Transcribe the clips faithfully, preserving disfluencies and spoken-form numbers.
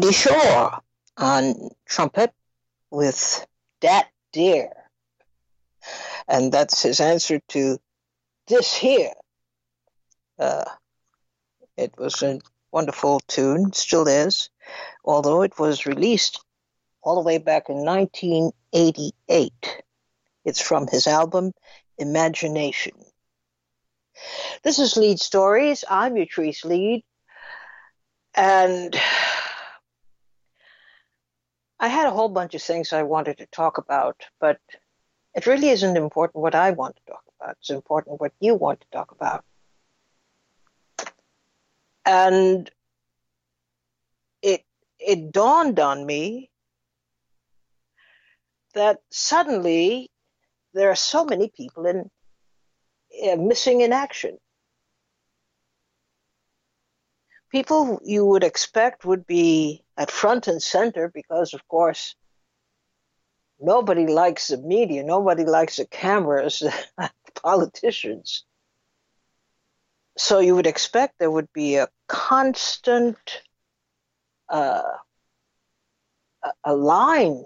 Woody Shaw on trumpet with Dat Dear. And that's his answer to this here. Uh, it was a wonderful tune, still is, although it was released all the way back in nineteen eighty-eight. It's from his album, Imagination. This is Lead Stories. I'm Yatrice Lead. And I had a whole bunch of things I wanted to talk about, but it really isn't important what I want to talk about. It's important what you want to talk about. And it it dawned on me that suddenly there are so many people in uh, missing in action. People you would expect would be at front and center because, of course, nobody likes the media, nobody likes the cameras, politicians. So you would expect there would be a constant uh, a line,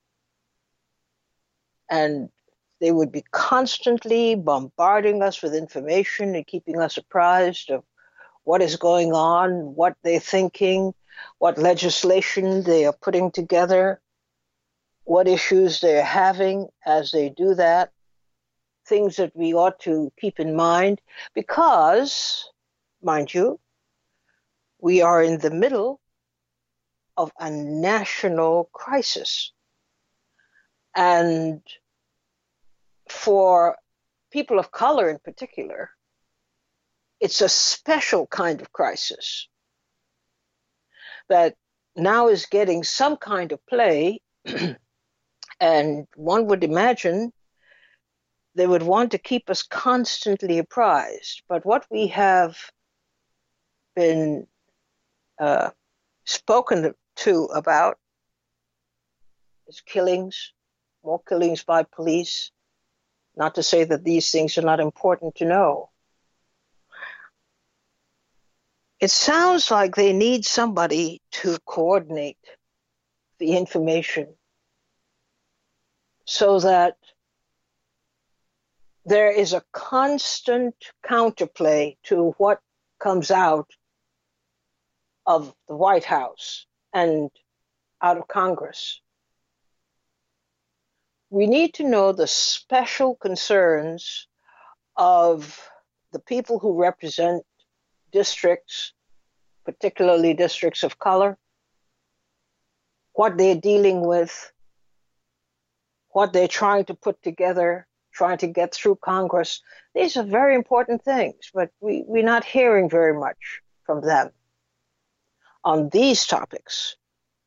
and they would be constantly bombarding us with information and keeping us apprised of what is going on, what they're thinking, what legislation they are putting together, what issues they're having as they do that, things that we ought to keep in mind, because, mind you, we are in the middle of a national crisis. And for people of color in particular, it's a special kind of crisis that now is getting some kind of play, and one would imagine they would want to keep us constantly apprised. But what we have been uh, spoken to about is killings, more killings by police. Not to say that these things are not important to know. It sounds like they need somebody to coordinate the information so that there is a constant counterplay to what comes out of the White House and out of Congress. We need to know the special concerns of the people who represent districts, particularly districts of color, what they're dealing with, what they're trying to put together, trying to get through Congress. These are very important things, but we, we're not hearing very much from them on these topics.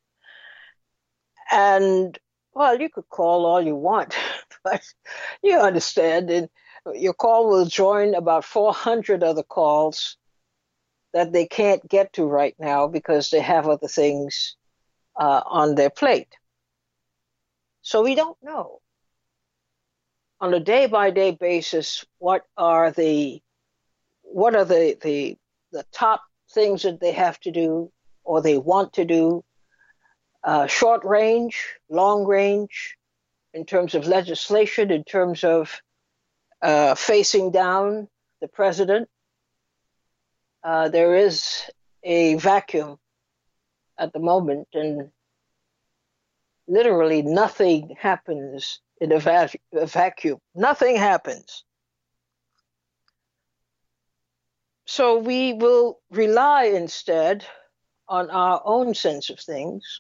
And, well, you could call all you want, but you understand, and your call will join about four hundred other calls that they can't get to right now because they have other things uh, on their plate. So we don't know on a day-by-day basis what are the what are the, the the top things that they have to do or they want to do, uh, short range, long range, in terms of legislation, in terms of uh, facing down the president. Uh, there is a vacuum at the moment, and literally nothing happens in a, va- a vacuum. Nothing happens. So we will rely instead on our own sense of things,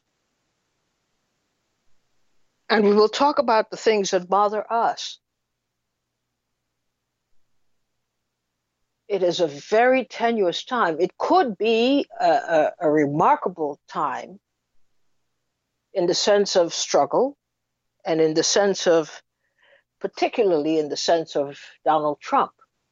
and we will talk about the things that bother us. It is a very tenuous time. It could be a, a, a remarkable time in the sense of struggle and in the sense of, particularly in the sense of Donald Trump,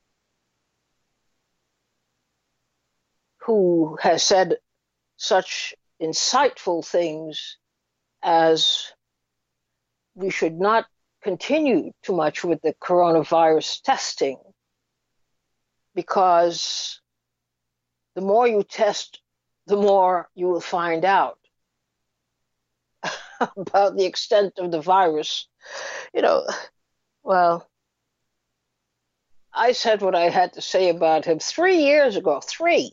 who has said such insightful things as we should not continue too much with the coronavirus testing, because the more you test, the more you will find out. about the extent of the virus. You know, well, I said what I had to say about him three years ago. Three.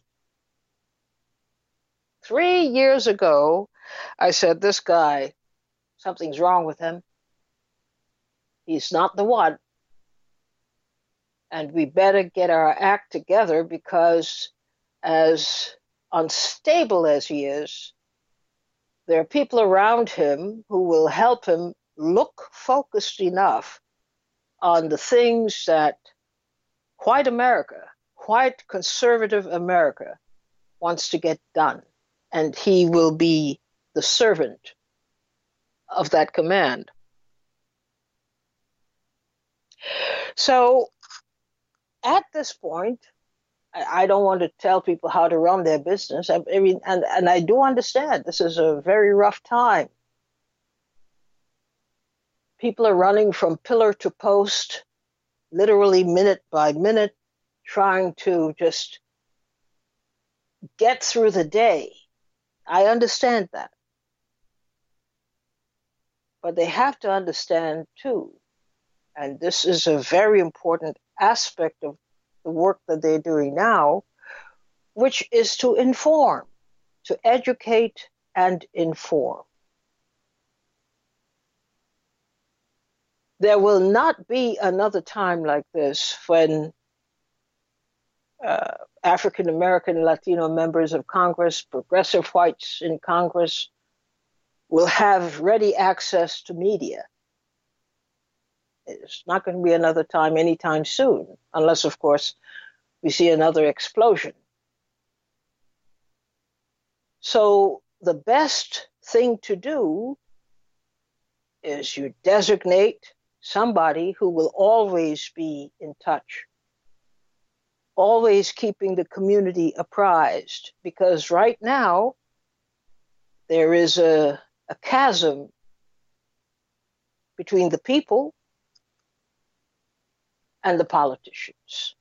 Three years ago, I said, this guy, something's wrong with him. He's not the one. And we better get our act together because, as unstable as he is, there are people around him who will help him look focused enough on the things that white America, white conservative America, wants to get done. And he will be the servant of that command. So at this point, I don't want to tell people how to run their business. I mean, and, and I do understand this is a very rough time. People are running from pillar to post, literally minute by minute, trying to just get through the day. I understand that. But they have to understand too, and this is a very important aspect of the work that they're doing now, which is to inform, to educate and inform. There will not be another time like this when uh, African American, Latino members of Congress, progressive whites in Congress, will have ready access to media. It's not going to be another time anytime soon, unless, of course, we see another explosion. So the best thing to do is you designate somebody who will always be in touch, always keeping the community apprised, because right now there is a, a chasm between the people and the politicians.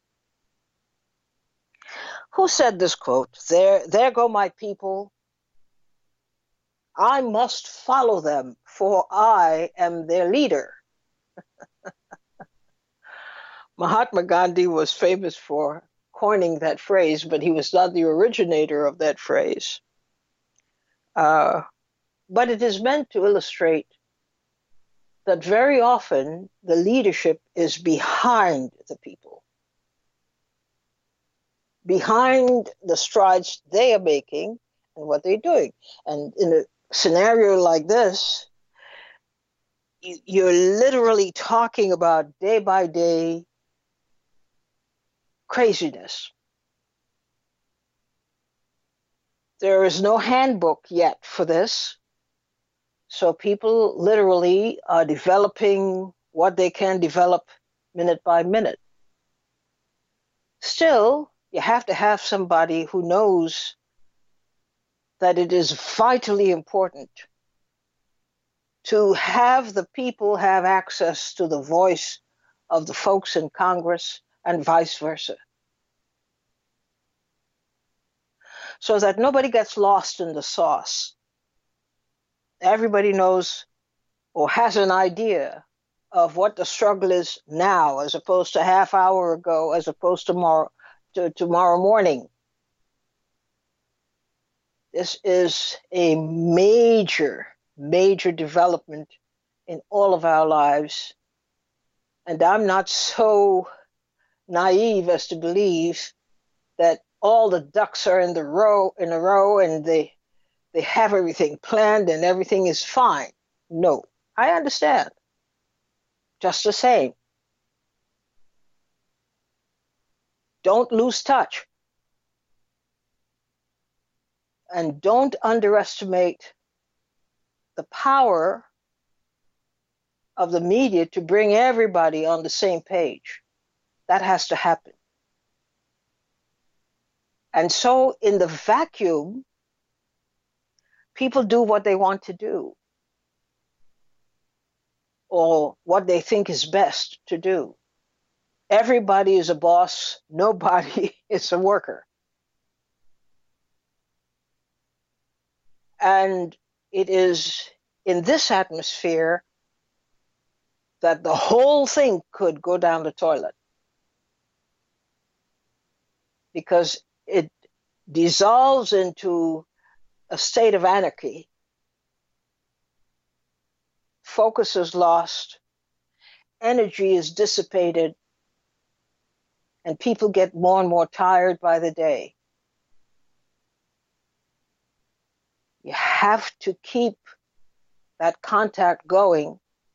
Who said this quote? There, there go my people. I must follow them, for I am their leader. Mahatma Gandhi was famous for coining that phrase, but he was not the originator of that phrase. Uh, but it is meant to illustrate that very often the leadership is behind the people, behind the strides they are making and what they're doing. And in a scenario like this, you're literally talking about day by day craziness. There is no handbook yet for this. So people literally are developing what they can develop minute by minute. Still, you have to have somebody who knows that it is vitally important to have the people have access to the voice of the folks in Congress and vice versa, so that nobody gets lost in the sauce. Everybody knows or has an idea of what the struggle is now, as opposed to a half hour ago, as opposed to tomorrow, to tomorrow morning. This is a major, major development in all of our lives. And I'm not so naive as to believe that all the ducks are in the row in a row and they they have everything planned and everything is fine. No, I understand. Just the same. Don't lose touch. And don't underestimate the power of the media to bring everybody on the same page. That has to happen. And so in the vacuum, people do what they want to do, or what they think is best to do. Everybody is a boss. Nobody is a worker. And it is in this atmosphere that the whole thing could go down the toilet because it dissolves into a state of anarchy. Focus is lost, energy is dissipated, and people get more and more tired by the day. You have to keep that contact going,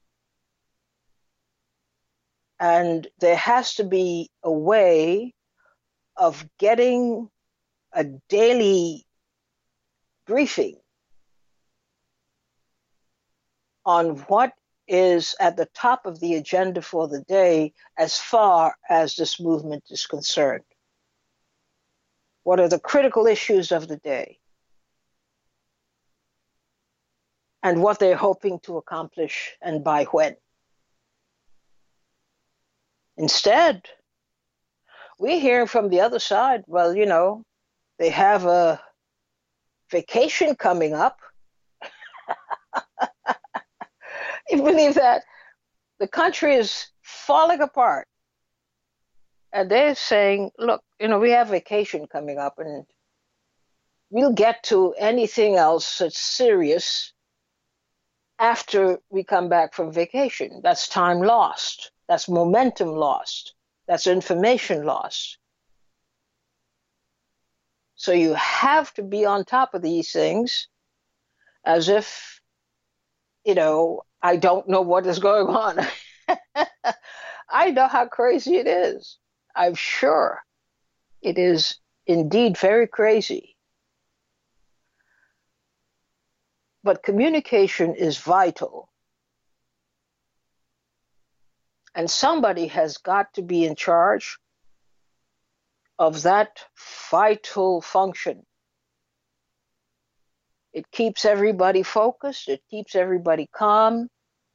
and there has to be a way of getting a daily briefing on what is at the top of the agenda for the day as far as this movement is concerned. What are the critical issues of the day? And what they're hoping to accomplish and by when. Instead, we hear from the other side, well, you know, they have a vacation coming up. You believe that? The country is falling apart. And they're saying, look, you know, we have vacation coming up and we'll get to anything else that's serious after we come back from vacation. That's time lost. That's momentum lost. That's information lost. So you have to be on top of these things as if, you know, I don't know what is going on. I know how crazy it is. I'm sure it is indeed very crazy. But communication is vital. And somebody has got to be in charge of that vital function. It keeps everybody focused, it keeps everybody calm,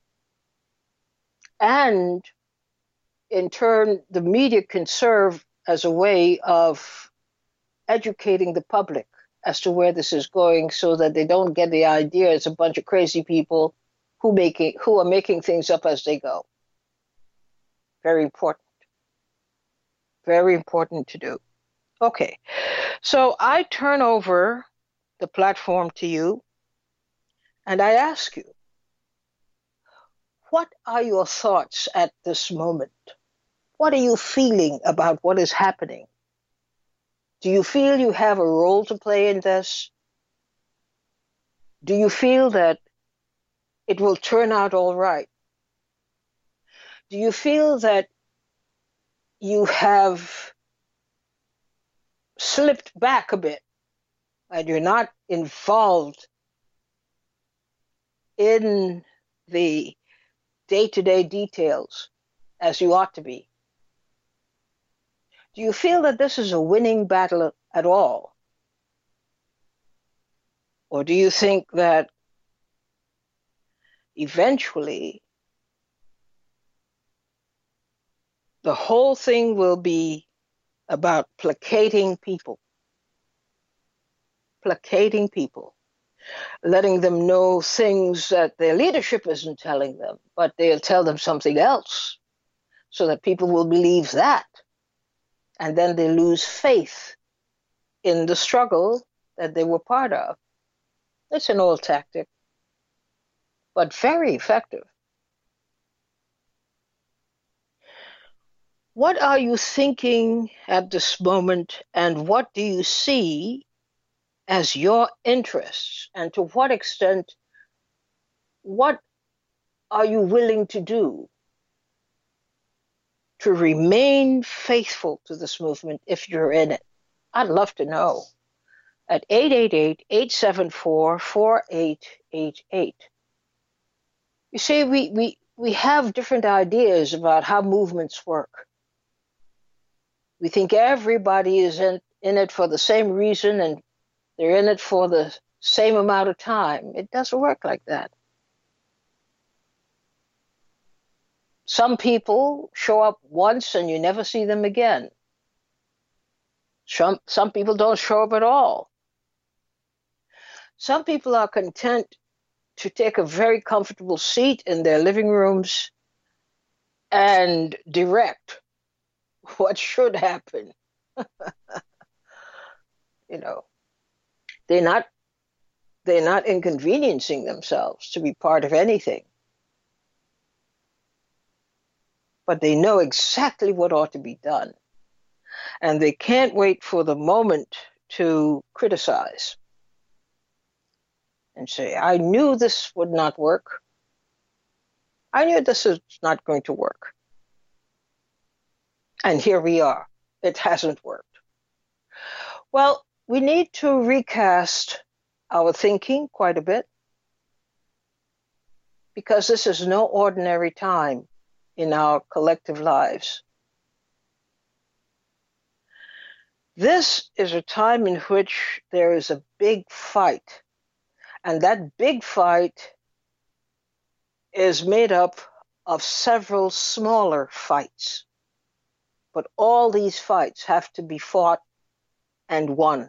and in turn, the media can serve as a way of educating the public as to where this is going so that they don't get the idea it's a bunch of crazy people who, making, who are making things up as they go. Very important. Very important to do. Okay, so I turn over the platform to you and I ask you, what are your thoughts at this moment? What are you feeling about what is happening? Do you feel you have a role to play in this? Do you feel that it will turn out all right? Do you feel that you have slipped back a bit and you're not involved in the day-to-day details as you ought to be? Do you feel that this is a winning battle at all? Or do you think that eventually the whole thing will be about placating people? Placating people. Letting them know things that their leadership isn't telling them, but they'll tell them something else so that people will believe that. And then they lose faith in the struggle that they were part of. It's an old tactic, but very effective. What are you thinking at this moment, and what do you see as your interests, and to what extent, what are you willing to do to remain faithful to this movement if you're in it? I'd love to know. At eight eight eight, eight seven four, four eight eight eight. You see, we, we, we have different ideas about how movements work. We think everybody is in, in it for the same reason and they're in it for the same amount of time. It doesn't work like that. Some people show up once and you never see them again. Some, some people don't show up at all. Some people are content to take a very comfortable seat in their living rooms and direct what should happen. You know, they're not they're not inconveniencing themselves to be part of anything, but they know exactly what ought to be done. And they can't wait for the moment to criticize and say, I knew this would not work. I knew this is not going to work. And here we are. It hasn't worked. Well, we need to recast our thinking quite a bit, because this is no ordinary time in our collective lives. This is a time in which there is a big fight, and that big fight is made up of several smaller fights. But all these fights have to be fought and won.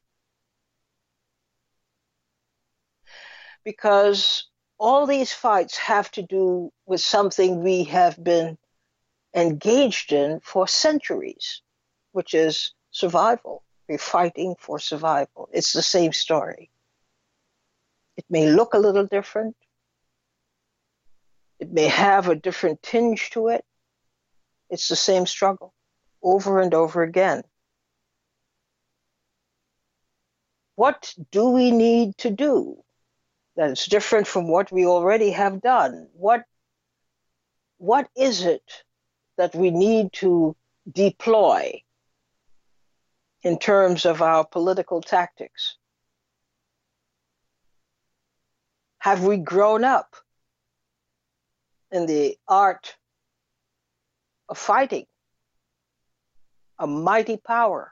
Because all these fights have to do with something we have been engaged in for centuries, which is survival. We're fighting for survival. It's the same story. It may look a little different. It may have a different tinge to it. It's the same struggle over and over again. What do we need to do that is different from what we already have done? What, what is it that we need to deploy in terms of our political tactics? Have we grown up in the art of fighting a mighty power?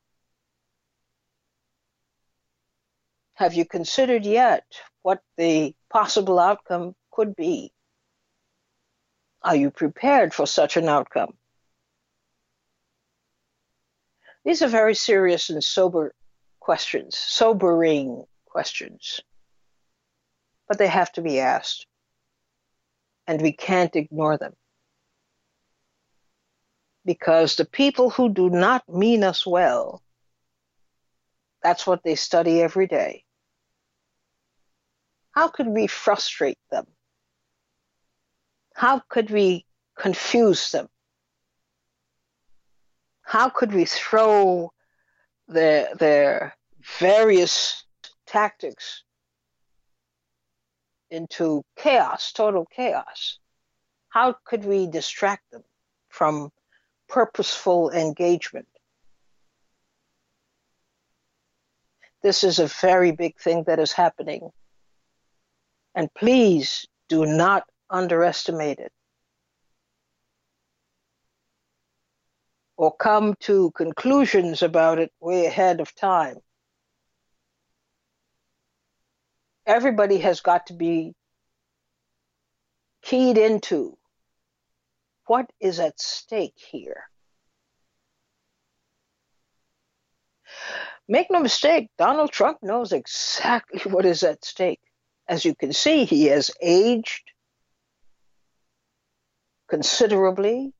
Have you considered yet what the possible outcome could be? Are you prepared for such an outcome? These are very serious and sober questions, sobering questions, but they have to be asked, and we can't ignore them. Because the people who do not mean us well, that's what they study every day. How could we frustrate them? How could we confuse them? How could we throw their, their various tactics into chaos, total chaos? How could we distract them from purposeful engagement? This is a very big thing that is happening. And please do not underestimate it or come to conclusions about it way ahead of time. Everybody has got to be keyed into what is at stake here. Make no mistake, Donald Trump knows exactly what is at stake. As you can see, he has aged considerably.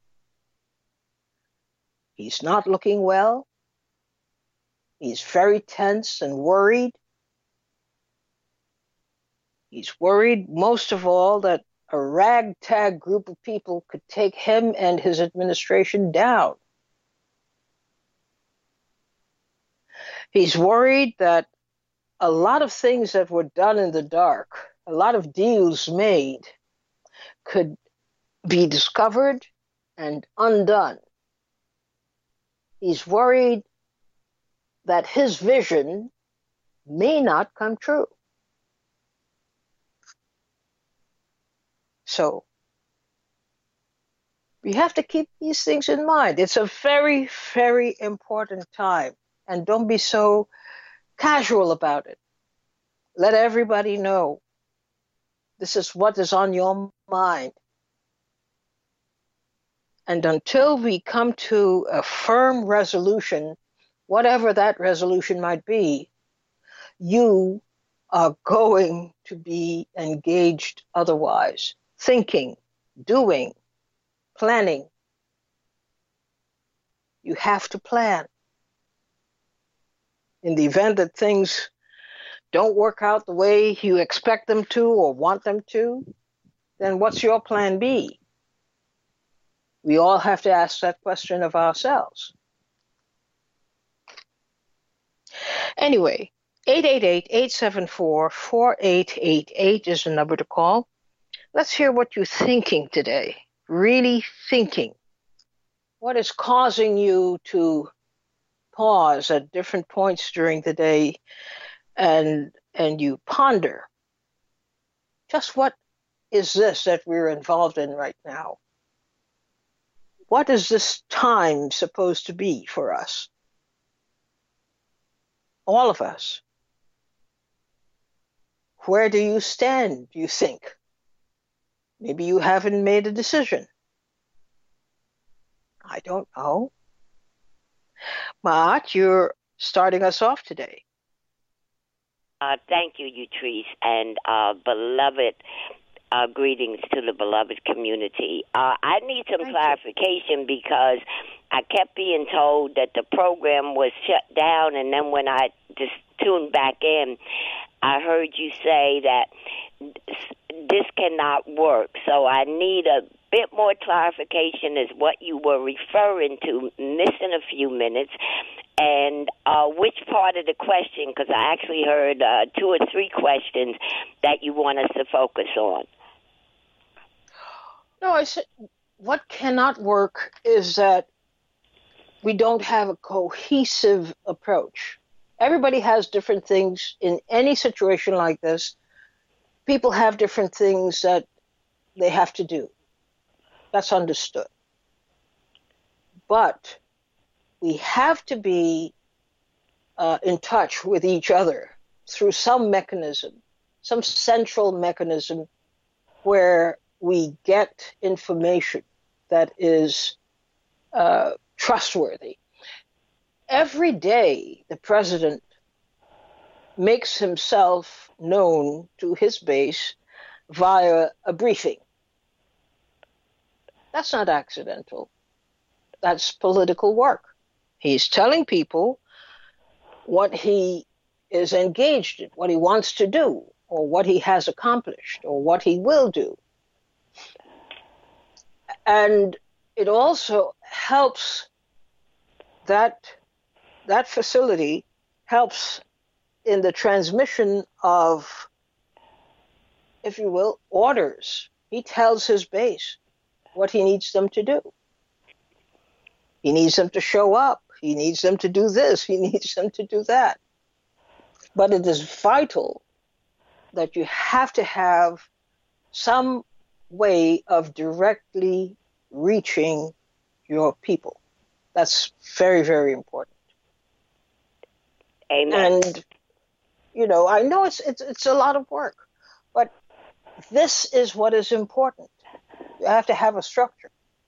He's not looking well. He's very tense and worried. He's worried most of all that a ragtag group of people could take him and his administration down. He's worried that a lot of things that were done in the dark, a lot of deals made, could be discovered and undone. He's worried that his vision may not come true. So we have to keep these things in mind. It's a very, very important time. And don't be so casual about it. Let everybody know this is what is on your mind. And until we come to a firm resolution, whatever that resolution might be, you are going to be engaged otherwise. Thinking, doing, planning. You have to plan. In the event that things don't work out the way you expect them to or want them to, then what's your plan B? We all have to ask that question of ourselves. Anyway, eight eight eight, eight seven four, four eight eight eight is the number to call. Let's hear what you're thinking today. Really thinking. What is causing you to pause at different points during the day and and you ponder, just what is this that we're involved in right now? What is this time supposed to be for us? All of us. Where do you stand, do you think? Maybe you haven't made a decision. I don't know. Maat, you're starting us off today. Uh, thank you, Utrice, and uh, beloved uh, greetings to the beloved community. Uh, I need some thank clarification you. Because I kept being told that the program was shut down, and then when I just tuned back in, I heard you say that this cannot work. So I need a bit more clarification as what you were referring to, missing a few minutes, and uh, which part of the question, because I actually heard uh, two or three questions that you want us to focus on. No, I said what cannot work is that we don't have a cohesive approach. Everybody has different things in any situation like this. People have different things that they have to do. That's understood. But we have to be uh, in touch with each other through some mechanism, some central mechanism where we get information that is uh, trustworthy. Every day, the president makes himself known to his base via a briefing. That's not accidental. That's political work. He's telling people what he is engaged in, what he wants to do, or what he has accomplished, or what he will do. And it also helps that that facility helps in the transmission of, if you will, orders. He tells his base what he needs them to do. He needs them to show up. He needs them to do this. He needs them to do that. But it is vital that you have to have some way of directly reaching your people. That's very, very important. Amen. And, you know, I know it's, it's, it's a lot of work, but this is what is important. You have to have a structure.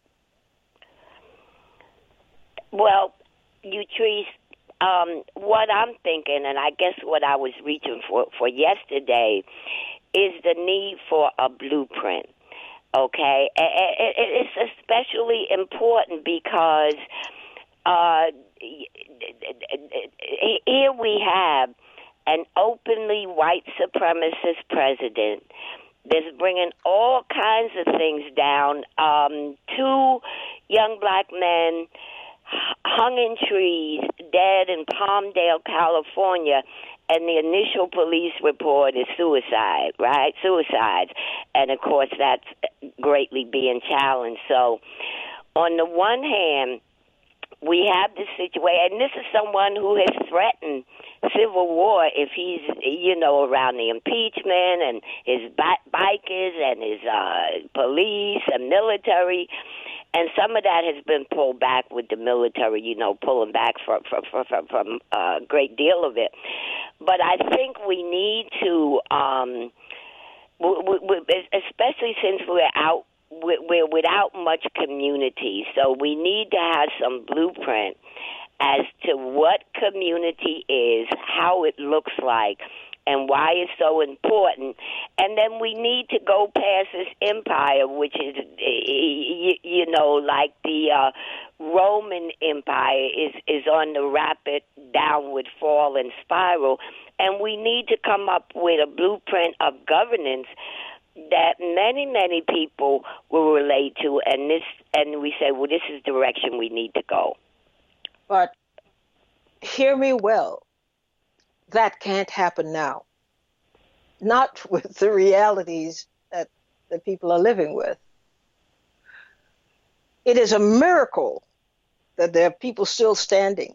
Well, Utrice, um, what I'm thinking, and I guess what I was reaching for, for yesterday, is the need for a blueprint, okay? It's especially important because uh, here we have an openly white supremacist president that's bringing all kinds of things down. Um, two young black men hung in trees, dead in Palmdale, California, and the initial police report is suicide, right? Suicides. And, of course, that's greatly being challenged. So, on the one hand, we have this situation, and this is someone who has threatened civil war if he's, you know, around the impeachment and his bi- bikers and his uh, police and military. And some of that has been pulled back with the military, you know, pulling back from, from, from, from a great deal of it. But I think we need to, um, we, we, especially since we're out, we're without much community, so we need to have some blueprint as to what community is, how it looks like, and why it's so important. And then we need to go past this empire, which is, you know, like the uh, Roman Empire is, is on the rapid downward fall and spiral. And we need to come up with a blueprint of governance that many, many people will relate to, and this, and we say, well, this is the direction we need to go. But hear me well, that can't happen now. Not with the realities that, that people are living with. It is a miracle that there are people still standing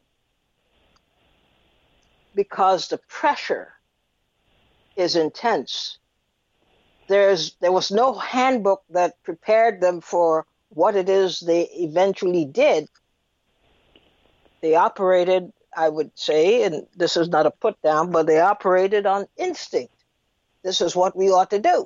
because the pressure is intense. There's, there was no handbook that prepared them for what it is they eventually did. They operated, I would say, and this is not a put down, but they operated on instinct. This is what we ought to do.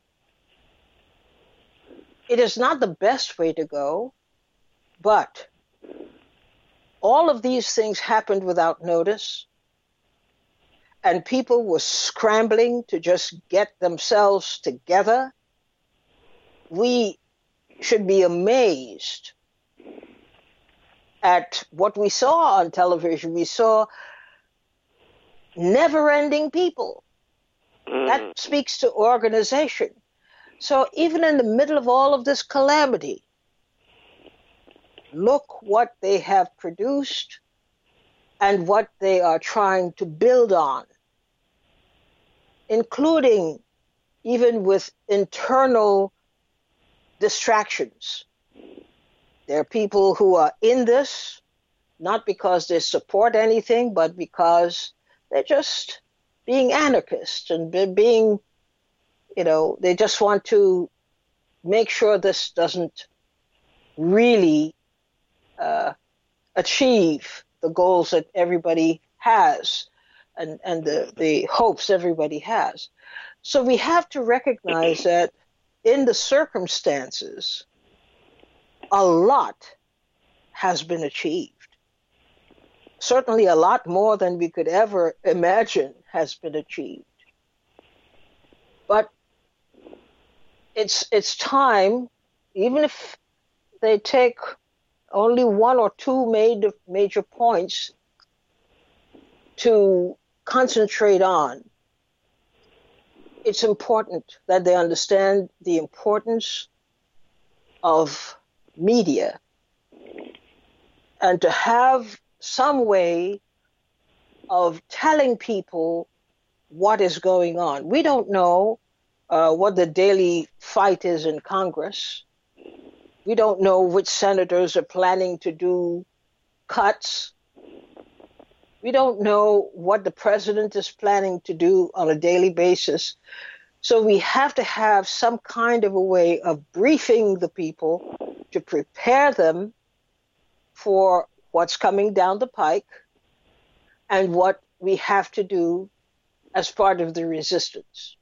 It is not the best way to go, but all of these things happened without notice. And people were scrambling to just get themselves together. We should be amazed at what we saw on television. We saw never-ending people. That speaks to organization. So even in the middle of all of this calamity, look what they have produced and what they are trying to build on, including even with internal distractions. There are people who are in this, not because they support anything, but because they're just being anarchists and being, you know, they just want to make sure this doesn't really uh, achieve the goals that everybody has and, and the, the hopes everybody has. So we have to recognize that in the circumstances, a lot has been achieved. Certainly a lot more than we could ever imagine has been achieved. But it's it's time, even if they take only one or two major, major points to concentrate on, it's important that they understand the importance of media and to have some way of telling people what is going on. We don't know uh, what the daily fight is in Congress. We don't know which senators are planning to do cuts. We don't know what the president is planning to do on a daily basis. So we have to have some kind of a way of briefing the people to prepare them for what's coming down the pike and what we have to do as part of the resistance.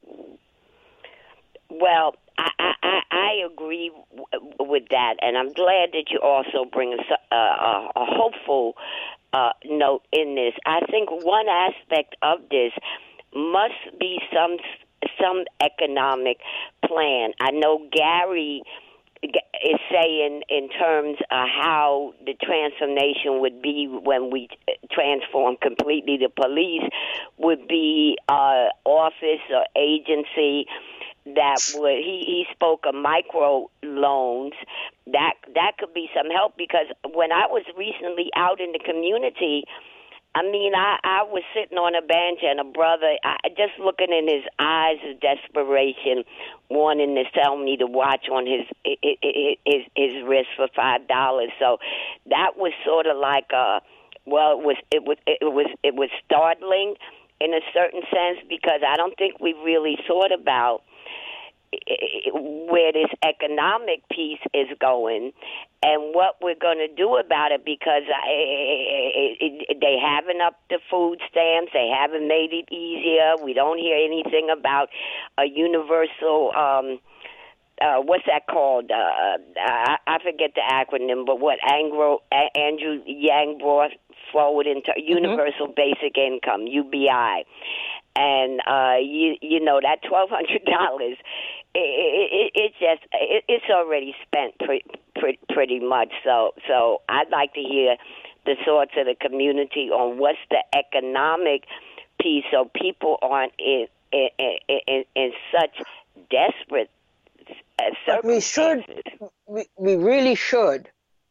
Well, I, I, I agree w- with that, and I'm glad that you also bring a, a, a hopeful uh, note in this. I think one aspect of this must be some some economic plan. I know Gary is saying in terms of how the transformation would be when we transform completely the police would be uh, office or agency that would, he, he spoke of micro loans. That that could be some help, because when I was recently out in the community, I mean, I, I was sitting on a bench and a brother, I, just looking in his eyes of desperation, wanting to sell me the watch on his his, his wrist for five dollars. So that was sort of like a, well, it was it was it was it was startling in a certain sense, because I don't think we really thought about where this economic piece is going and what we're going to do about it, because I, it, it, they haven't upped the food stamps. They haven't made it easier. We don't hear anything about a universal, um, uh, what's that called? Uh, I, I forget the acronym, but what Angro, Andrew Yang brought forward into Universal mm-hmm. Basic Income, U B I. and uh, you you know that twelve hundred dollars, it, it, it just it, it's already spent pretty, pretty pretty much. So so I'd like to hear the thoughts of the community on what's the economic piece, so people aren't in in, in, in such desperate circumstances. But we should, we, we really should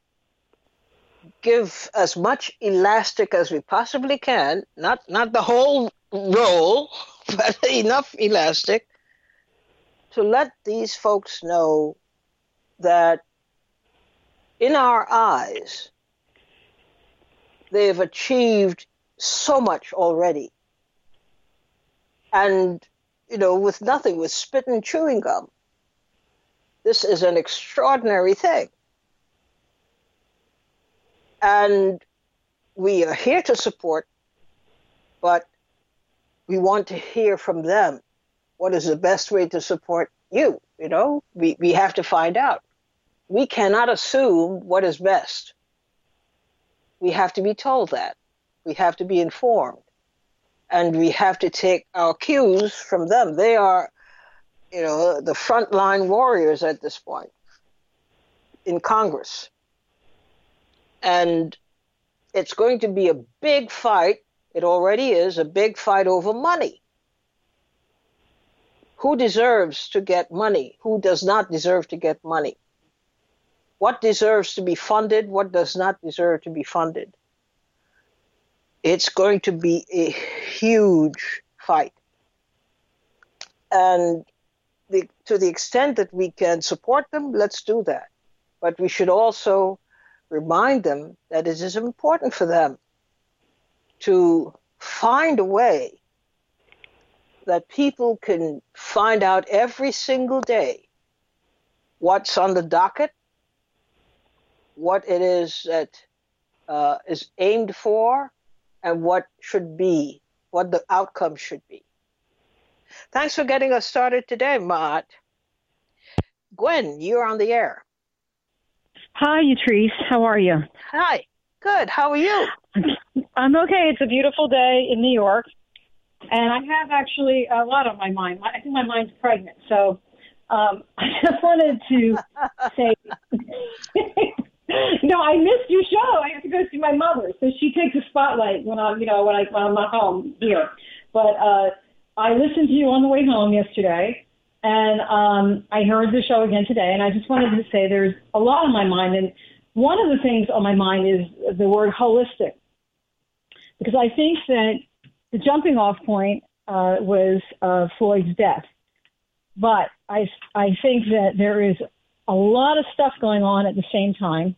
give as much elastic as we possibly can, not not the whole roll, but enough elastic to let these folks know that in our eyes, they've achieved so much already. And, you know, with nothing, with spit and chewing gum. This is an extraordinary thing. And we are here to support, but we want to hear from them. What is the best way to support you? You know, we, we have to find out. We cannot assume what is best. We have to be told that. We have to be informed. And we have to take our cues from them. They are, you know, the frontline warriors at this point in Congress. And it's going to be a big fight. It already is a big fight over money. Who deserves to get money? Who does not deserve to get money? What deserves to be funded? What does not deserve to be funded? It's going to be a huge fight. And the, to the extent that we can support them, let's do that. But we should also remind them that it is important for them to find a way that people can find out every single day what's on the docket, what it is that uh, is aimed for, and what should be, what the outcome should be. Thanks for getting us started today, Maat. Gwen, you're on the air. Hi, Yatrice. How are you? Hi. Good. How are you? I'm okay. It's a beautiful day in New York, and I have actually a lot on my mind. I think my mind's pregnant, so um, I just wanted to say, no, I missed your show. I have to go see my mother, so she takes the spotlight when I'm, you know, when I when I'm not home here. But uh, I listened to you on the way home yesterday. And um, I heard the show again today, and I just wanted to say there's a lot on my mind. And one of the things on my mind is the word holistic, because I think that the jumping off point uh, was uh, Floyd's death. But I, I think that there is a lot of stuff going on at the same time.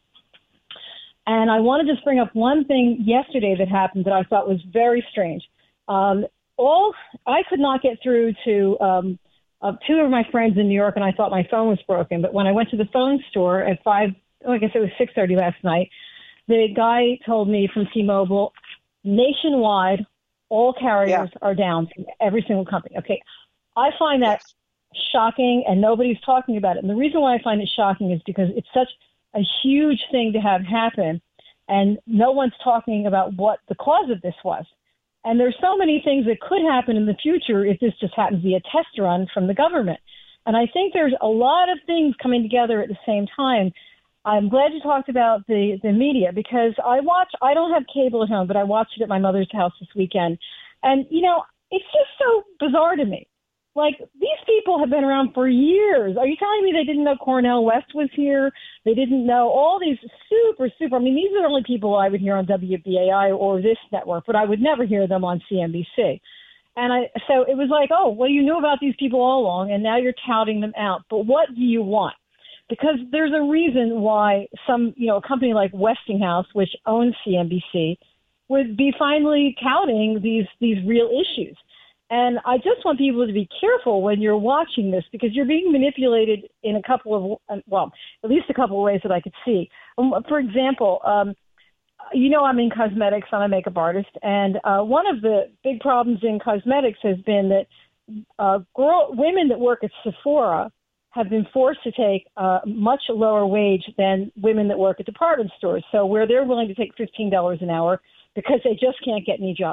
And I want to just bring up one thing yesterday that happened that I thought was very strange. Um, all I could not get through to um, Uh, two of my friends in New York, and I thought my phone was broken. But when I went to the phone store at five, oh, I guess it was six thirty last night, the guy told me from T-Mobile, nationwide, all carriers yeah. are down from every single company. Okay, I find that yes. shocking, and nobody's talking about it. And the reason why I find it shocking is because it's such a huge thing to have happen, and no one's talking about what the cause of this was. And there's so many things that could happen in the future if this just happens to be a test run from the government. And I think there's a lot of things coming together at the same time. I'm glad you talked about the, the media, because I watch, I don't have cable at home, but I watched it at my mother's house this weekend. And, you know, it's just so bizarre to me. Like, these people have been around for years. Are you telling me they didn't know Cornel West was here? They didn't know all these super, super, I mean, these are the only people I would hear on W B A I or this network, but I would never hear them on C N B C. And I, so it was like, oh, well, you knew about these people all along, and now you're touting them out. But what do you want? Because there's a reason why some, you know, a company like Westinghouse, which owns C N B C, would be finally touting these these real issues. And I just want people to be careful when you're watching this, because you're being manipulated in a couple of, well, at least a couple of ways that I could see. Um, for example, um, you know, I'm in cosmetics. I'm a makeup artist. And uh, one of the big problems in cosmetics has been that uh, girl, women that work at Sephora have been forced to take a much lower wage than women that work at department stores. So where they're willing to take fifteen dollars an hour because they just can't get any jobs,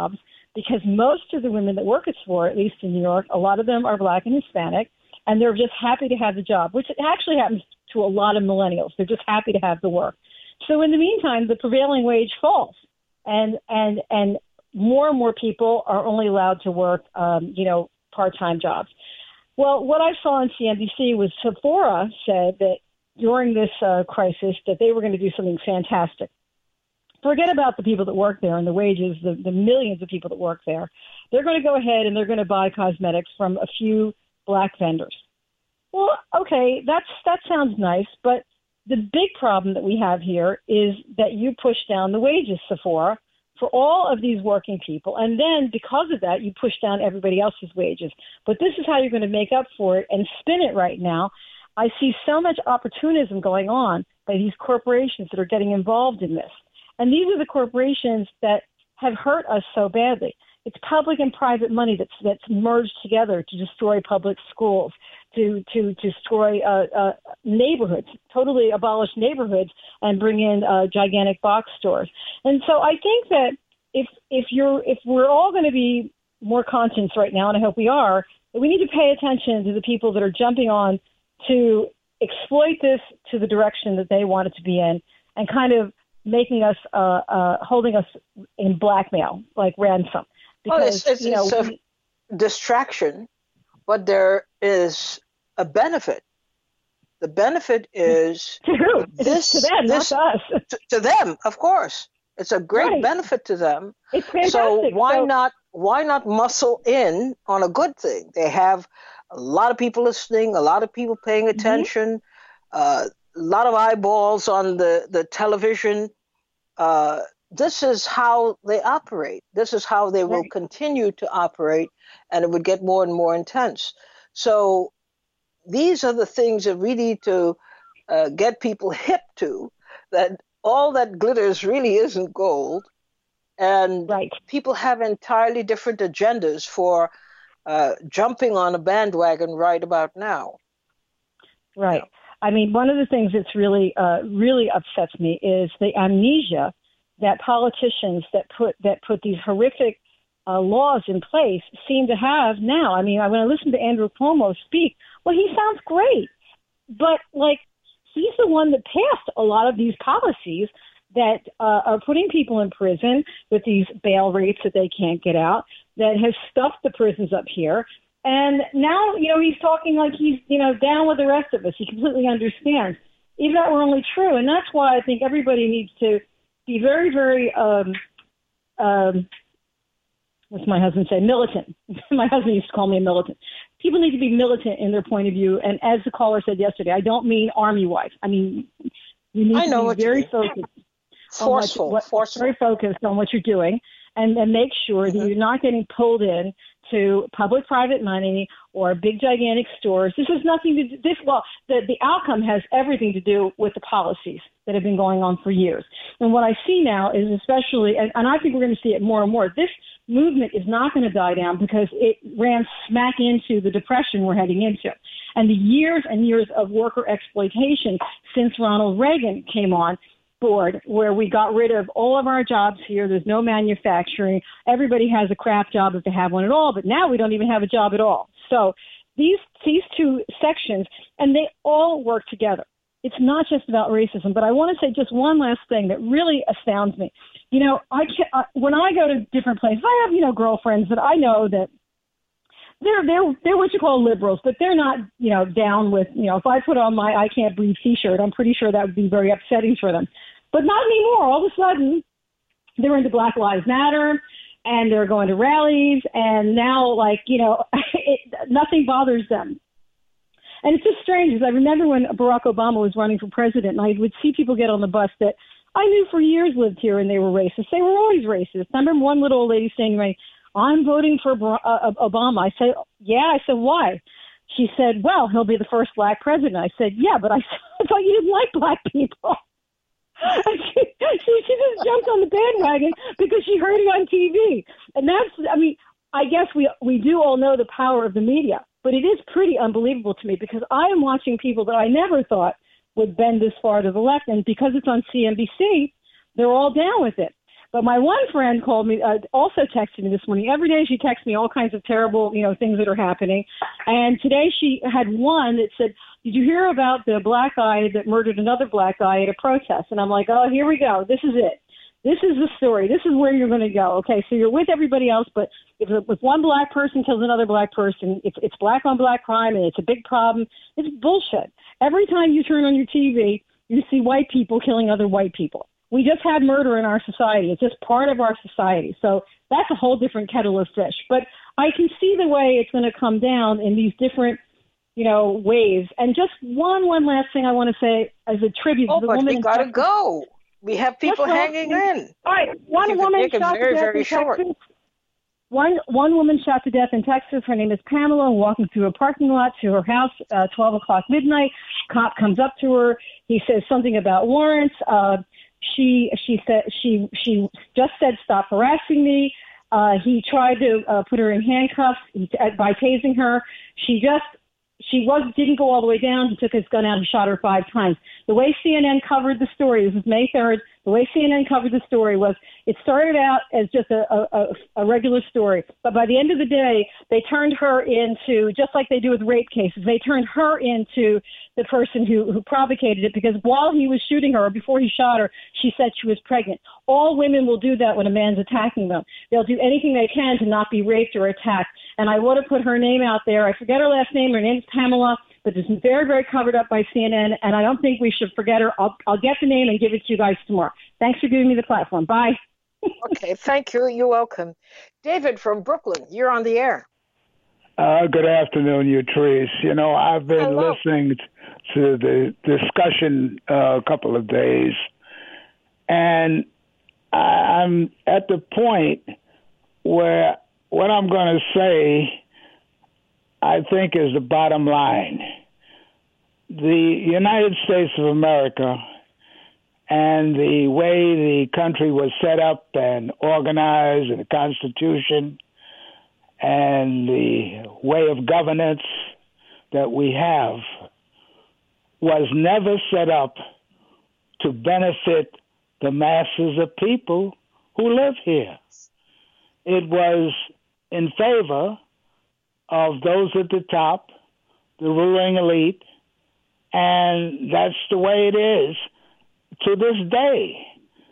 because most of the women that work at Sephora, at least in New York, a lot of them are Black and Hispanic, and they're just happy to have the job, which actually happens to a lot of millennials. They're just happy to have the work. So in the meantime, the prevailing wage falls, and and and more and more people are only allowed to work, um, you know, part-time jobs. Well, what I saw on C N B C was Sephora said that during this uh, crisis that they were going to do something fantastic. Forget about the people that work there and the wages, the, the millions of people that work there. They're going to go ahead and they're going to buy cosmetics from a few Black vendors. Well, okay, that's that sounds nice, but the big problem that we have here is that you push down the wages, Sephora, for all of these working people. And then because of that, you push down everybody else's wages. But this is how you're going to make up for it and spin it right now. I see so much opportunism going on by these corporations that are getting involved in this. And these are the corporations that have hurt us so badly. It's public and private money that's that's merged together to destroy public schools, to to, to destroy uh, uh, neighborhoods, totally abolish neighborhoods, and bring in uh, gigantic box stores. And so I think that if if you're if we're all going to be more conscious right now, and I hope we are, that we need to pay attention to the people that are jumping on to exploit this to the direction that they want it to be in, and kind of making us uh, uh, holding us in blackmail, like ransom. Because, well, it's, it's, you know, it's a we, distraction, but there is a benefit. The benefit is to who? This, to them, this, not to us. To, to them, of course. It's a great Right. benefit to them. It's fantastic. So why so, not? Why not muscle in on a good thing? They have a lot of people listening, a lot of people paying attention, mm-hmm. uh, a lot of eyeballs on the the television. Uh, this is how they operate. This is how they will right. continue to operate, and it would get more and more intense. So these are the things that we need to uh, get people hip to, that all that glitters really isn't gold. And right. people have entirely different agendas for uh, jumping on a bandwagon right about now. Right. Yeah. I mean, one of the things that's really, uh, really upsets me is the amnesia that politicians that put that put these horrific uh, laws in place seem to have now. I mean, when I listen to Andrew Cuomo speak, well, he sounds great, but like he's the one that passed a lot of these policies that uh, are putting people in prison with these bail rates that they can't get out, that has stuffed the prisons up here. And now, you know, he's talking like he's, you know, down with the rest of us. He completely understands. If that were only true. And that's why I think everybody needs to be very, very, um, um, what's my husband say, militant. My husband used to call me a militant. People need to be militant in their point of view. And as the caller said yesterday, I don't mean army wife. I mean, you need I know to be what very you mean. focused. Forceful, on what, what, forceful. Very focused on what you're doing, and then make sure mm-hmm. that you're not getting pulled in to public-private money or big, gigantic stores. This has nothing to do, this, well, the, the outcome has everything to do with the policies that have been going on for years. And what I see now is especially, and, and I think we're going to see it more and more, this movement is not going to die down because it ran smack into the depression we're heading into. And the years and years of worker exploitation since Ronald Reagan came on board, where we got rid of all of our jobs here. There's no manufacturing. Everybody has a crap job if they have one at all, but now we don't even have a job at all. So these these two sections, and they all work together. It's not just about racism, but I want to say just one last thing that really astounds me. You know, I can, uh, when I go to different places, I have, you know, girlfriends that I know that they're they're they're what you call liberals, but they're not, you know, down with, you know, if I put on my I Can't Breathe T-shirt, I'm pretty sure that would be very upsetting for them. But not anymore. All of a sudden, they're into Black Lives Matter, and they're going to rallies, and now, like, you know, it, nothing bothers them. And it's just strange, because I remember when Barack Obama was running for president, and I would see people get on the bus that I knew for years lived here, and they were racist. They were always racist. I remember one little old lady saying to me, I'm voting for uh, Obama. I said, yeah. I said, why? She said, well, he'll be the first black president. I said, yeah, but I, I thought you didn't like black people. she, she, she just jumped on the bandwagon because she heard it on T V. And that's, I mean, I guess we we do all know the power of the media, but it is pretty unbelievable to me because I am watching people that I never thought would bend this far to the left. And because it's on C N B C, they're all down with it. But my one friend called me, uh, also texted me this morning. Every day she texts me all kinds of terrible, you know, things that are happening. And today she had one that said, did you hear about the black guy that murdered another black guy at a protest? And I'm like, oh, here we go. This is it. This is the story. This is where you're going to go. Okay, so you're with everybody else, but if, if one black person kills another black person, it's, it's black on black crime, and it's a big problem. It's bullshit. Every time you turn on your T V, you see white people killing other white people. We just had murder in our society. It's just part of our society. So that's a whole different kettle of fish. But I can see the way it's going to come down in these different, you know, ways. And just one, one last thing I want to say as a tribute oh, to the but woman. we got to go. We have people Just hanging in. All right, one woman shot very, to death very in short. Texas. One one woman shot to death in Texas. Her name is Pamela. Walking through a parking lot to her house, uh, twelve o'clock midnight. Cop comes up to her. He says something about warrants. Uh, she she said she she just said stop harassing me. Uh, he tried to uh, put her in handcuffs by tasing her. She just. She was didn't go all the way down. He took his gun out and shot her five times. The way C N N covered the story, this is May third, the way C N N covered the story was it started out as just a, a, a regular story. But by the end of the day, they turned her into, just like they do with rape cases, they turned her into the person who, who provocated it, because while he was shooting her, or before he shot her, she said she was pregnant. All women will do that when a man's attacking them. They'll do anything they can to not be raped or attacked. And I want to put her name out there. I forget her last name. Her name's Pamela, but it's very, very covered up by C N N, and I don't think we should forget her. I'll, I'll get the name and give it to you guys tomorrow. Thanks for giving me the platform. Bye. Okay, thank you. You're welcome. David from Brooklyn, you're on the air. Uh, good afternoon, you Therese. You know, I've been Hello. listening to the discussion uh, a couple of days, and I'm at the point where what I'm going to say, I think, is the bottom line. The United States of America and the way the country was set up and organized, and the Constitution and the way of governance that we have was never set up to benefit the masses of people who live here. It was in favor of those at the top, the ruling elite, and that's the way it is to this day.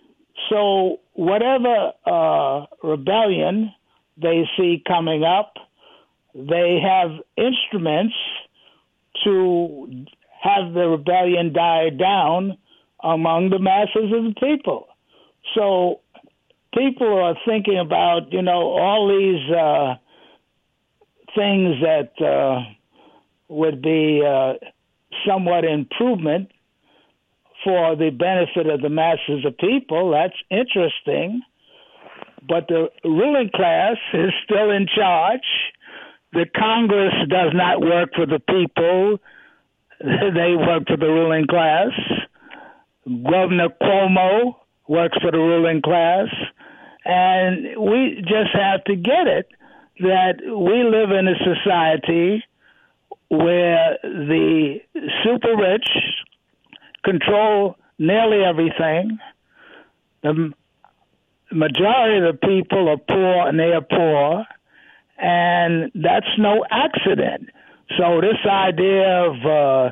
So whatever uh, rebellion they see coming up, they have instruments to have the rebellion die down among the masses of the people. So people are thinking about, you know, all these uh, things that uh, would be uh, somewhat improvement for the benefit of the masses of people. That's interesting. But the ruling class is still in charge. The Congress does not work for the people. They work for the ruling class. Governor Cuomo works for the ruling class. And we just have to get it that we live in a society where the super rich control nearly everything. The majority of the people are poor, and they are poor, and that's no accident. So this idea of uh,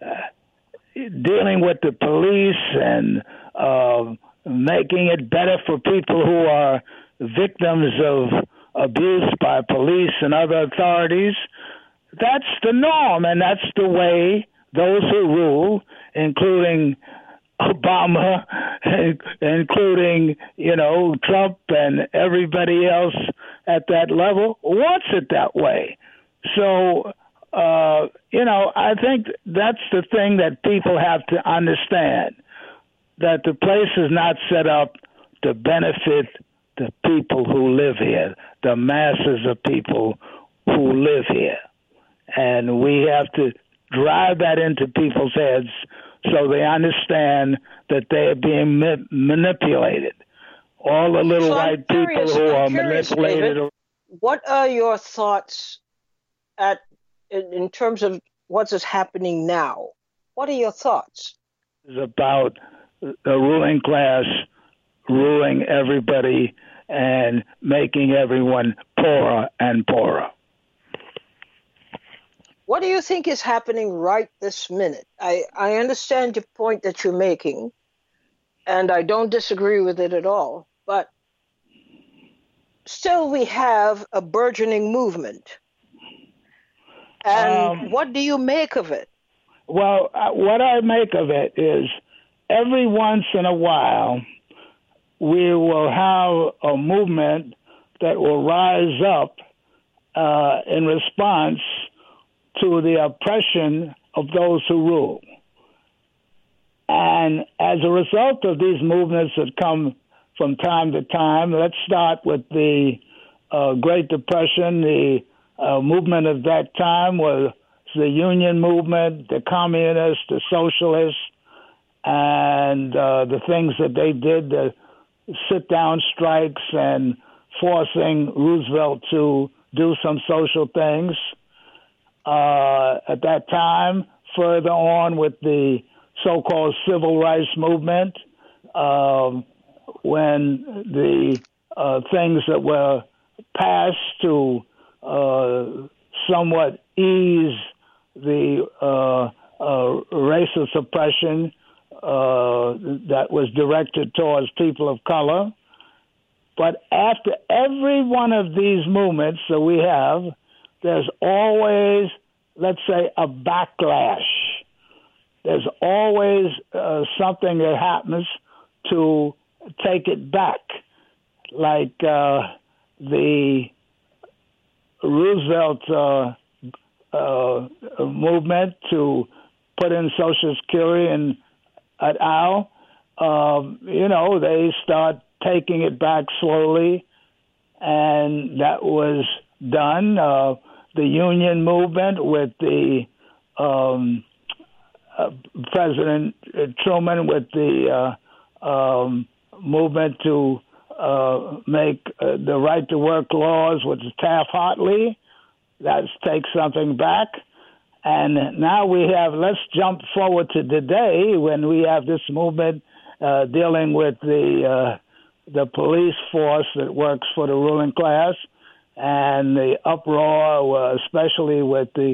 dealing with the police and uh, making it better for people who are victims of abuse by police and other authorities, that's the norm, and that's the way those who rule, including Obama, including, you know, Trump and everybody else at that level, wants it that way. So, uh, you know, I think that's the thing that people have to understand, that the place is not set up to benefit the people who live here, the masses of people who live here. And we have to drive that into people's heads so they understand that they are being ma- manipulated. All the little so white curious, people who I'm are curious, manipulated. David, what are your thoughts at in, in terms of what is happening now? What are your thoughts? Is about the ruling class ruling everybody and making everyone poorer and poorer. What do you think is happening right this minute? I, I understand the point that you're making, and I don't disagree with it at all, but still we have a burgeoning movement. And um, what do you make of it? Well, uh, what I make of it is every once in a while, we will have a movement that will rise up uh, in response to the oppression of those who rule. And as a result of these movements that come from time to time, let's start with the uh, Great Depression. The uh, movement of that time was the Union movement, the communists, the socialists, and uh, the things that they did, the sit-down strikes and forcing Roosevelt to do some social things. Uh, at that time, further on with the so-called civil rights movement, um, when the uh, things that were passed to uh, somewhat ease the uh, uh, racial suppression uh, that was directed towards people of color. But after every one of these movements that we have, there's always, let's say, a backlash. There's always uh, something that happens to take it back, like uh, the Roosevelt uh, uh, movement to put in Social Security and et al. Um, you know, they start taking it back slowly, and that was done. Uh, the union movement with the um, uh, President Truman with the uh, um, movement to uh, make uh, the right to work laws with Taft-Hartley. That's take something back. And now we have, let's jump forward to today when we have this movement uh, dealing with the uh, the police force that works for the ruling class and the uproar, especially with the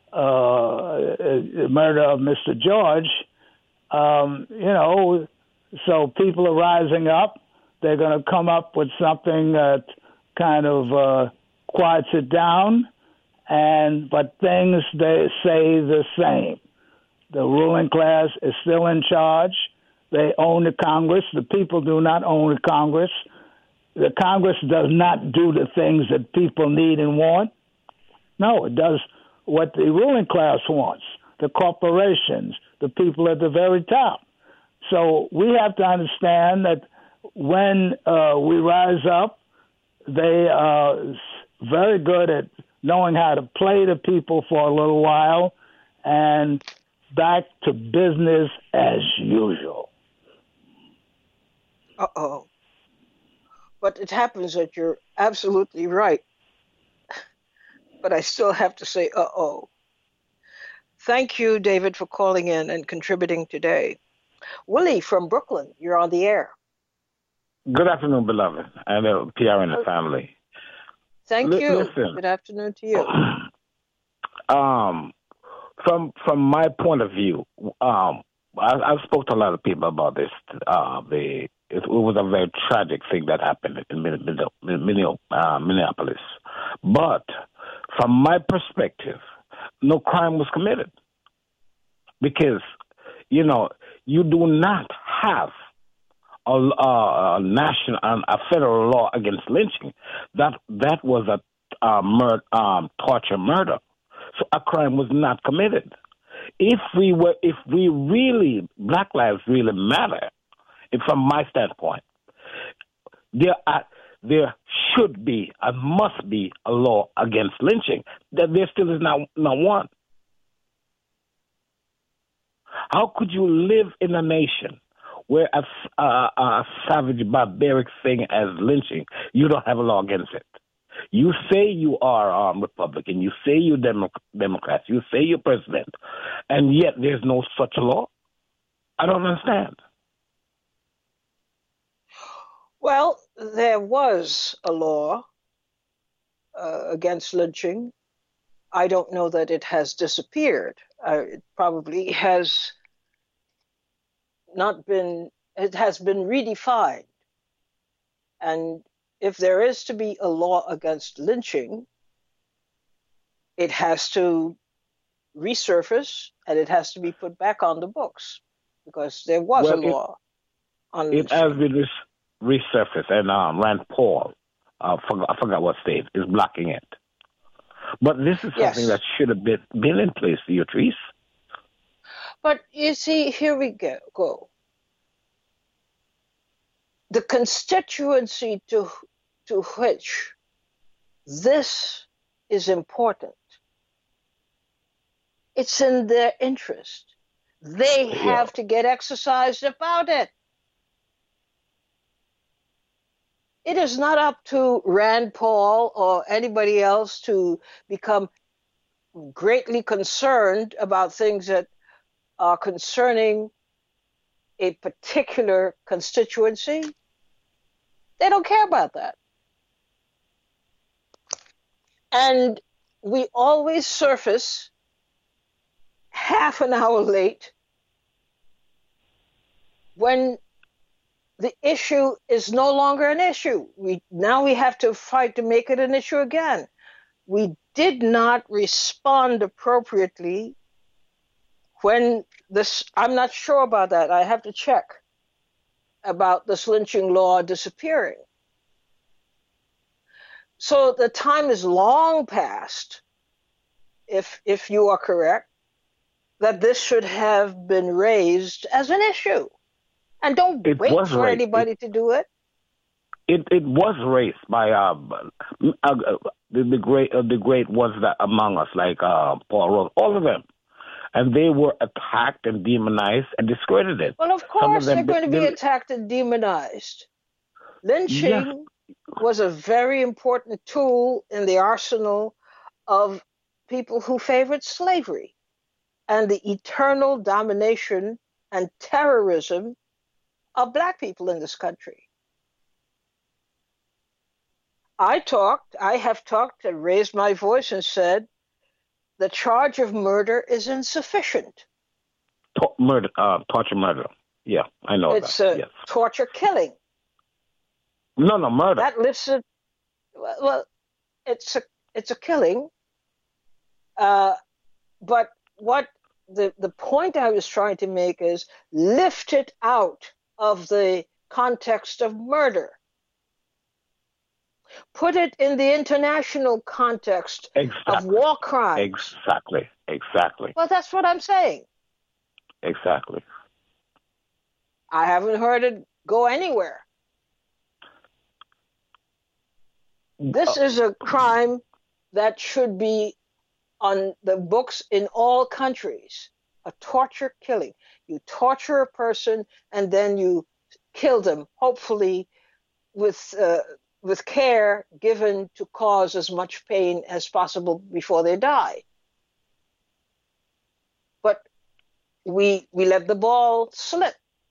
uh, murder of Mister George. Um, you know, so people are rising up. They're going to come up with something that kind of uh, quiets it down. And but things they say the same. The ruling class is still in charge. They own the Congress. The people do not own the Congress. The Congress does not do the things that people need and want. No, it does what the ruling class wants, the corporations, the people at the very top. So we have to understand that when uh, we rise up, they are very good at knowing how to play the people for a little while and back to business as usual. Uh-oh. But it happens that you're absolutely right. But I still have to say, uh-oh. Thank you, David, for calling in and contributing today. Willie from Brooklyn, you're on the air. Good afternoon, beloved, and uh, P R and the family. Thank L- you. Listen, Good afternoon to you. Um, from from my point of view, um, I, I've spoke to a lot of people about this. Uh, the it, it was a very tragic thing that happened in Minneapolis. But from my perspective, no crime was committed because, you know, you do not have a, a, a national, a federal law against lynching. That that was a uh, murder, um, torture murder. So a crime was not committed. If we were, if we really, Black lives really matter, if from my standpoint, there are, there should be and must be a law against lynching. That there still is not, not one. How could you live in a nation where a, a, a savage, barbaric thing as lynching, you don't have a law against it? You say you are um, Republican, you say you're Demo- Democrat, you say you're president, and yet there's no such a law? I don't understand. Well, there was a law uh, against lynching. I don't know that it has disappeared. Uh, it probably has not been, it has been redefined. And if there is to be a law against lynching, it has to resurface and it has to be put back on the books because there was Well, a law it, on it lynching. has been res- resurfaced, and um, Rand Paul, uh, forgot, I forgot what state, is blocking it. But this is something Yes. that should have been, been in place, Beatrice. But you see, here we go. go. The constituency to, to which this is important, it's in their interest. They have Yeah. to get exercised about it. It is not up to Rand Paul or anybody else to become greatly concerned about things that are concerning a particular constituency. They don't care about that. And we always surface half an hour late when the issue is no longer an issue. We now we have to fight to make it an issue again. We did not respond appropriately when this, I'm not sure about that. I have to check about this lynching law disappearing. So the time is long past, if if you are correct, that this should have been raised as an issue. And don't It wait was for raised. anybody It, to do it. it, it was raised by uh, uh, uh, the, the great uh, the great ones that among us, like uh, Paul Rose, all of them. And they were attacked and demonized and discredited. Well, of Some of course they're them, going to they, be they, attacked and demonized. yes, Lynching was a very important tool in the arsenal of people who favored slavery and the eternal domination and terrorism of Black people in this country. I talked, I have talked and raised my voice and said the charge of murder is insufficient. to- murder, uh, torture, murder. Yeah, I know It's that. a Yes. torture killing. No, no, murder. That lifts it. Well, it's a it's a killing. Uh, but what the the point I was trying to make is lift it out of the context of murder. Put it in the international context Exactly. of war crimes. Exactly. Exactly. Well, that's what I'm saying. Exactly. I haven't heard it go anywhere. This Uh, is a crime that should be on the books in all countries. A torture killing. You torture a person and then you kill them, hopefully with uh, with care given to cause as much pain as possible before they die. But we we let the ball slip.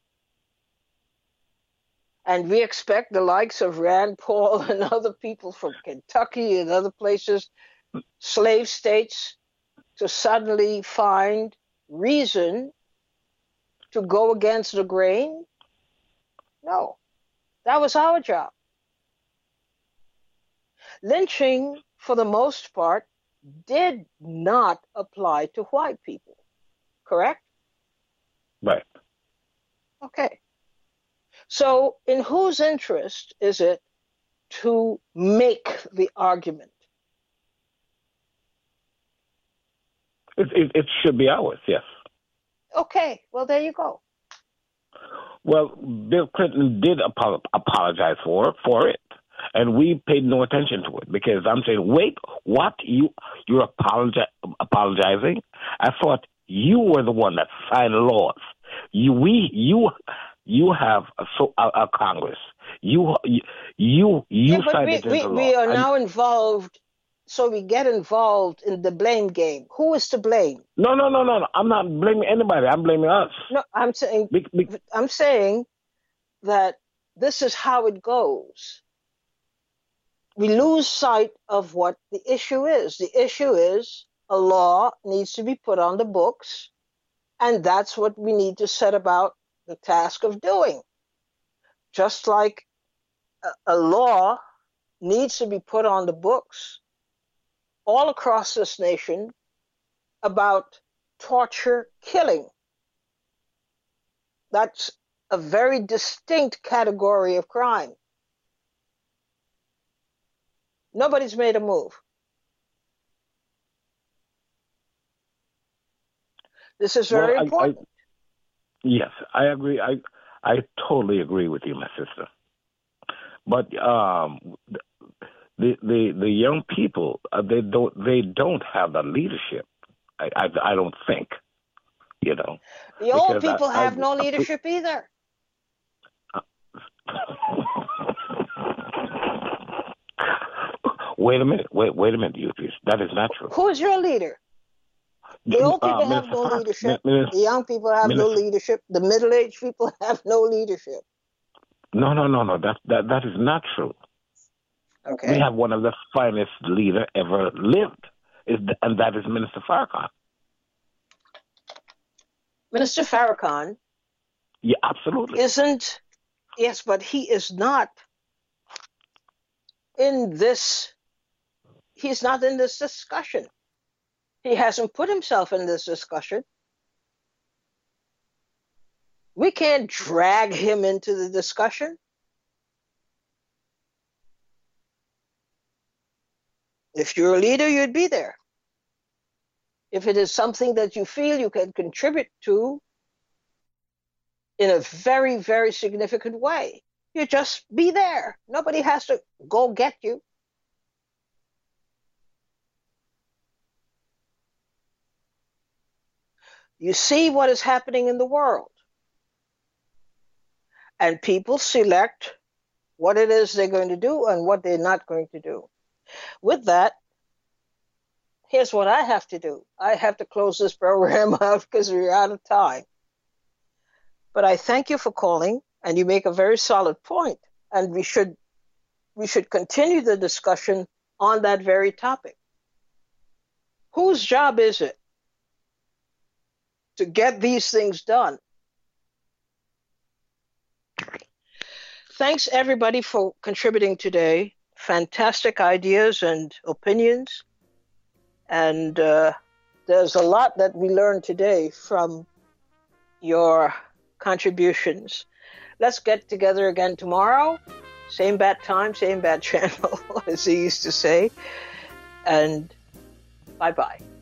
And we expect the likes of Rand Paul and other people from Kentucky and other places, slave states, to suddenly find reason to go against the grain? No, that was our job. Lynching, for the most part, did not apply to white people, correct? right. Okay. So in whose interest is it to make the argument? It, it, it should be ours, yes. Okay, well, there you go. Well, Bill Clinton did apo- apologize for for it, and we paid no attention to it because I'm saying, wait, what? You you're apologi- apologizing? I thought you were the one that signed laws. You we you you have a, so, a, a Congress. You you you, you Yeah, but signed we, it into we, law. we are And- now involved, so we get involved in the blame game. Who is to blame? no, no, no, no, no. I'm not blaming anybody. I'm blaming us. No, I'm saying Be- be- I'm saying that this is how it goes. We lose sight of what the issue is. The issue is a law needs to be put on the books, and that's what we need to set about the task of doing. Just like a, a law needs to be put on the books all across this nation about torture killing. That's a very distinct category of crime. Nobody's made a move. This is very well, I, important. I, yes, I agree. I I totally agree with you, my sister. But um, the the the young people, uh, they don't they don't have the leadership. I I, I don't think, you know. The old because people I, have I, no I, leadership either. Wait a minute. Wait wait a minute, Eugene. That is not true. Who is your leader? The old people uh, have no Fox, leadership. Minister, The young people have Minister, no leadership. The middle-aged people have no leadership. No, no, no, no. That that that is not true. Okay. We have one of the finest leader ever lived, is and that is Minister Farrakhan. Minister Farrakhan. Yeah, absolutely. Isn't, yes, but he is not in this, he's not in this discussion. He hasn't put himself in this discussion. We can't drag him into the discussion. If you're a leader, you'd be there. If it is something that you feel you can contribute to in a very, very significant way, you just be there. Nobody has to go get you. You see what is happening in the world. And people select what it is they're going to do and what they're not going to do. With that, here's what I have to do. I have to close this program out because we're out of time. But I thank you for calling, and you make a very solid point. And we should we should continue the discussion on that very topic. Whose job is it to get these things done? Thanks, everybody, for contributing today. Fantastic ideas and opinions. And uh, there's a lot that we learned today from your contributions. Let's get together again tomorrow. Same bad time, same bad channel, as they used to say. And bye-bye.